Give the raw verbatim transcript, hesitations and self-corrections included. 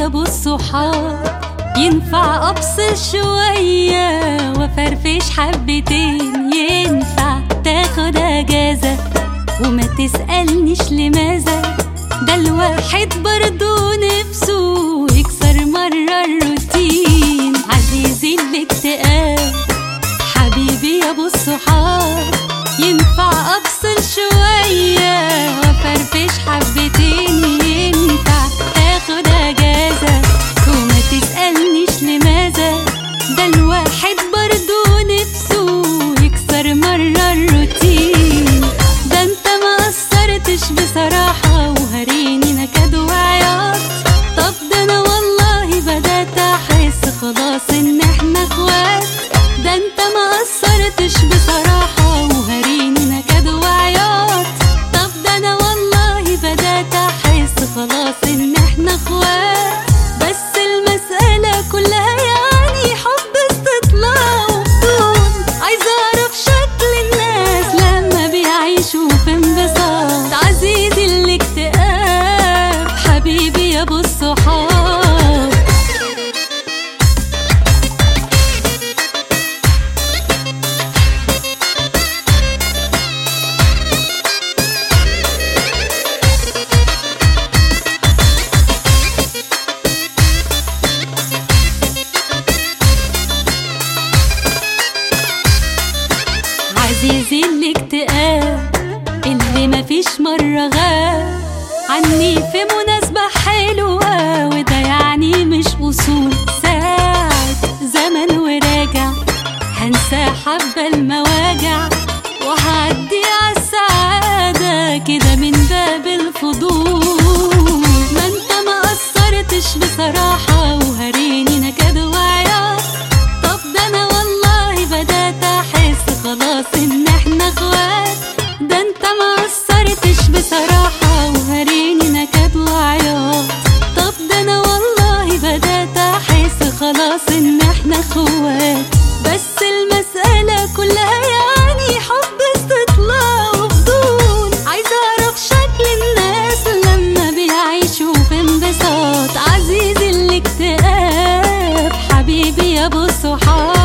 يا ابو الصحاب، ينفع افصل شوية وفرفش حبتين، ينفع تاخد اجازة وما تسألنيش لماذا، ده الواحد برضو نفسه يكسر مرة الروتين. عزيزي الاكتئاب حبيبي يا ابو الصحاب، ينفع افصل شوية وفرفش حبتين، ينفع تاخد اجازة وما تسألنيش لماذا، ده الواحد برضو نفسه يكسر مرة الروتين. ده انت ما قصرتش بصراحة وهريني نكد وعياط، طب ده انا والله بدأت احس خلاص ان احنا اخوات. ده انت ما قصرتش بصراحة وهريني نكد وعياط، طب ده انا والله بدأت احس خلاص ان احنا اخوات. بس المسألة كلها يعني حب استطلاع وفضول، عايزة اعرف شكل الناس لما بيعيشوا في انبساط. عزيزي الاكتئاب حبيبي يا ابو الصحاب. عزيزي الاكتئاب اللي مفيش مرة غاب عني في مناسبة حلوة، وده يعني مش أصول. ساعة زمن وراجع هنسى حبة المواجع وهعدي عالسعادة كده من باب الفضول. ما انت ما قصرتش بصراحة وهريني نكد وعياط، طب ده انا والله بدأت احس خلاص ان احنا اخوات. ده انت ما قصرتش بصراحة وهريني نكد وعياط، طب ده انا والله بدأت احس خلاص ان احنا اخوات. بس المسألة كلها يعني حب استطلاع وفضول، عايزة اعرف شكل الناس لما بيعيشوا في انبساط. عزيزي الاكتئاب حبيبي يا ابو الصحاب.